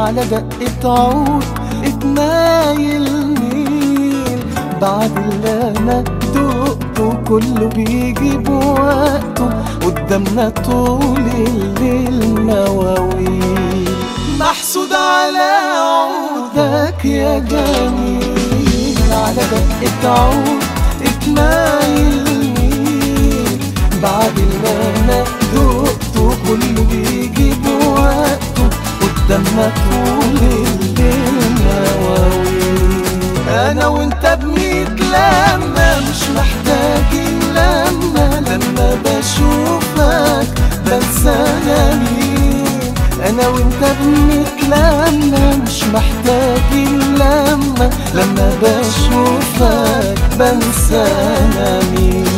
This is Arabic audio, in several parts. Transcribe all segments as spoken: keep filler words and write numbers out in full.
على دقة عود اتنايل مين بعد اللي انا دقته كله بيجي بوقته قدامنا طول الليل مواويل. محسود على عودك يا جميل على دقة عود اتنايل مين بعد اللي انا دقته كله بيجي بوقته قدامنا طول الليل مواويل. انا وانت بميت لما مش محتاجين لما لما بشوفك بنسى انا مين. انا وانت بميت لما مش محتاجين لما لما بشوفك بنسى انا مين.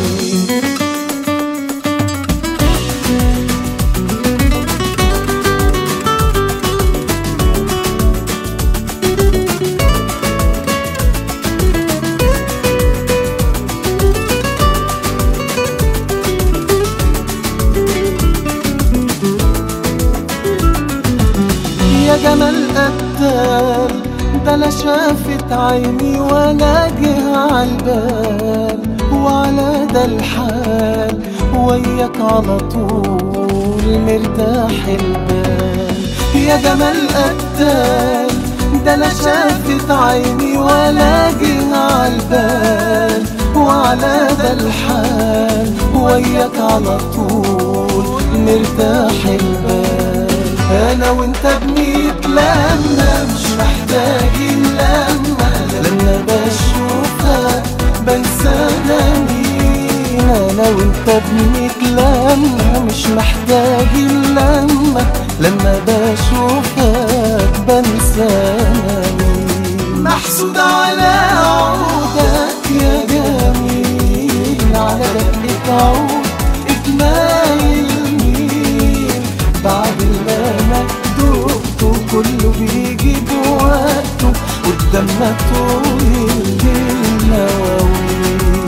يا جمال قتال ده لا شافت عيني ولا جه عالبال وعلى ده الحال وياك على طول مرتاح البال. يا جمال قتال ده لا شافت عيني ولا جه عالبال وعلى ده الحال وياك على طول مرتاح البال. انا وانت بميت لما مش محتاجين لما لما بشوفك بنسى انا مين. انا وانت بميت لما مش محتاجين لما لما بشوفك بنسى انا مين. محسود على عودك يا جميل على دقة عود اتنايل مين بعد اللي انا دقته كله بيجي بوقته قدامنا طول الليل مواويل.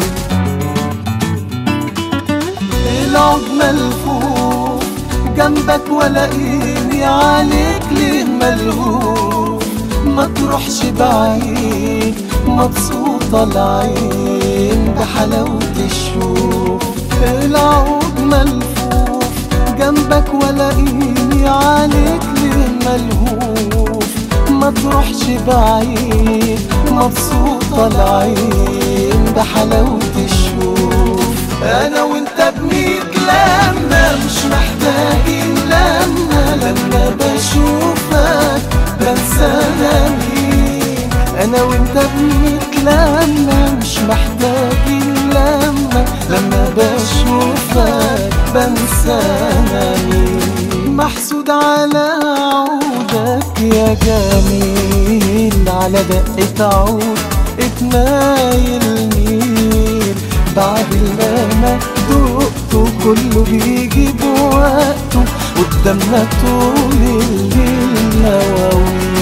العود ملفوف جنبك ولاقيني عليك ليه ملهوف ما تروحش بعيد مبسوطة العين بحلاوة الشوف. العود ملفوف جنبك ولاقيني عليك ليه ملهوف ما تروحش بعيد مبسوطة العين بحلاوة الشوف. انا وانت بميت لما مش محتاجين لما لما بشوفك بنسى انا مين. انا وانت بميت لما مش محتاجين لما لما بشوفك بنسى انا مين. محسود على عودك يا جميل على دقة عود اتنايل مين بعد اللي انا دقته كله بيجي بوقته قدامنا طول الليل مواويل.